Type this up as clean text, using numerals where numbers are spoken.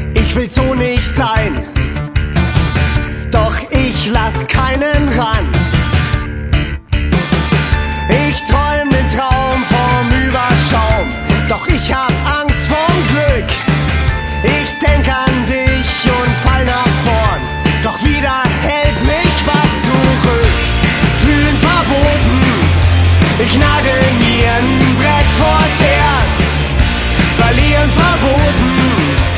Ich will so nicht sein, doch ich lass keinen ran. Ich träum den Traum vom Überschaum, doch ich hab Angst vorm Glück. Ich denk an dich und fall nach vorn, doch wieder hält mich was zurück. Fühlen verboten, ich nagel mir ein Brett vors Herz. Verlieren